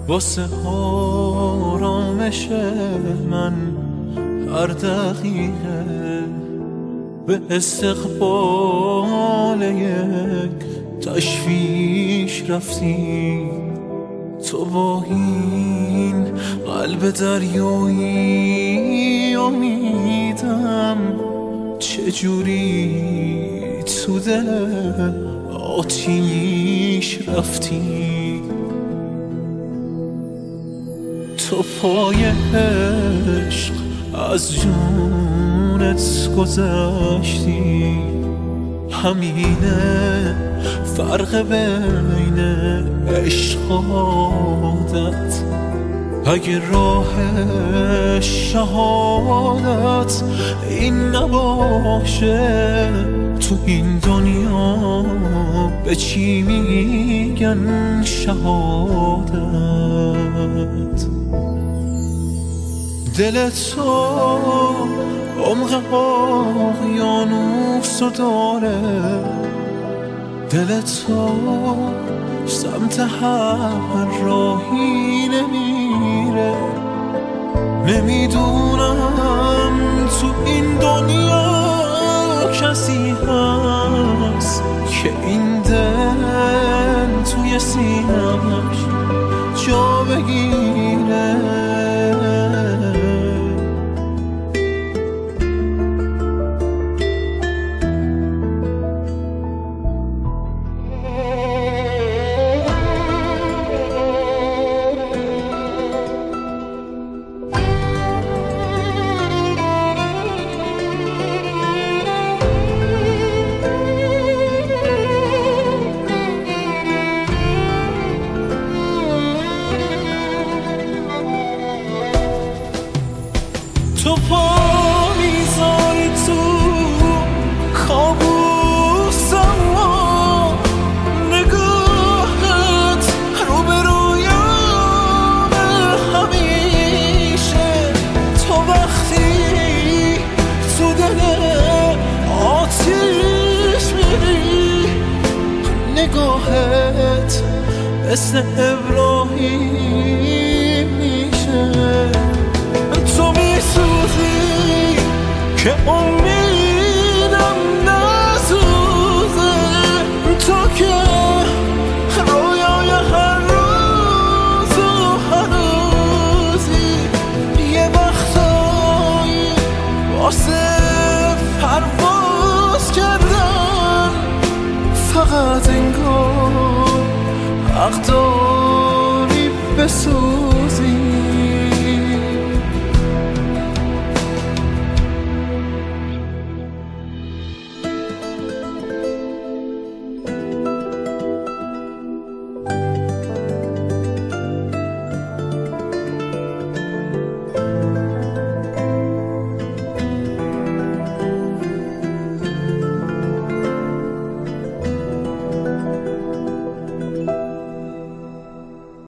واسه آرامش من هر دقیقه به استقبال یک تشویش رفتی. تو با این قلب دریایی امیدم چجوری تو دل آتیش رفتی. تو پای عشق از جونت گذشتی، همینه فرق بین عشق و عادت. اگه راه شهادت این نباشه، تو این دنیا به چی میگن شهادت؟ دل تو عمق اقیانوس رو داره، دل تو سمت هر راهی نمیره. نمیدونم تو این دنیا کسی هست که این دل توی سینه‌اش جا بگیره. تو پا میذاری تو کابوسم، نگاهت رو به رویامه همیشه. تو وقتی تو دل آتیش میری، نگاهت مثل ابراهیم میشه. تو میسوزی که امیدم نسوزه، تو که رویای هر روز و هنوزی. یه وقتایی واسه پرواز کردن فقط انگار حق داری بسوزی.